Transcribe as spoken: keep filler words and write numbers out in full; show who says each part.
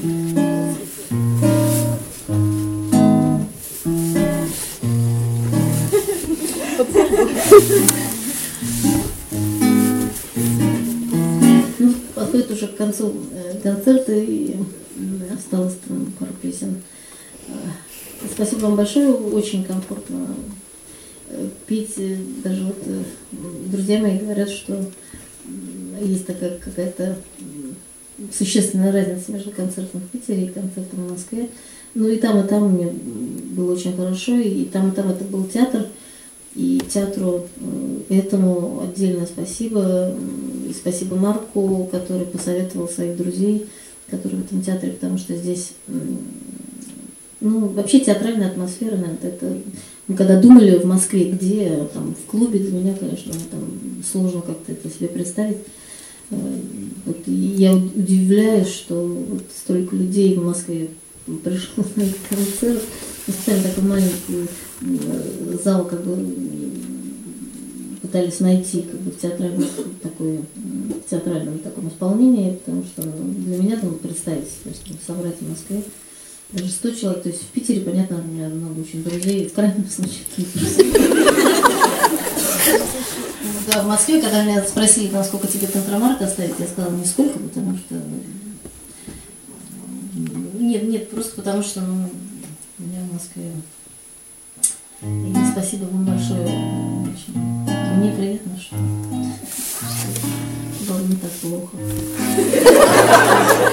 Speaker 1: Ну, подходит уже к концу концерта, и осталось там пару песен. Спасибо вам большое, очень комфортно петь. Даже вот друзья мои говорят, что есть такая какая-то существенная разница между концертом в Питере и концертом в Москве. Ну и там, и там мне было очень хорошо, и там, и там это был театр. И театру этому отдельное спасибо. И спасибо Марку, который посоветовал своих друзей, которые в этом театре, потому что здесь, ну, вообще театральная атмосфера, наверное, это... Мы когда думали в Москве, где, там, в клубе, для меня, конечно, там сложно как-то это себе представить. Вот, и я удивляюсь, что вот столько людей в Москве пришло на этот концерт. Мы специально такой маленький зал, как бы, пытались найти, как бы, в театральном, такой, в театральном таком исполнении, потому что, ну, для меня там представить, если собрать в Москве даже сто человек, то есть в Питере, понятно, у меня много очень друзей, в крайнем случае. Да, в Москве, когда меня спросили, насколько тебе контрамарк оставить, я сказала, нисколько, потому что... Нет, нет, просто потому что, ну, у меня в Москве... И спасибо вам большое. Очень. Мне приятно, что было не так плохо.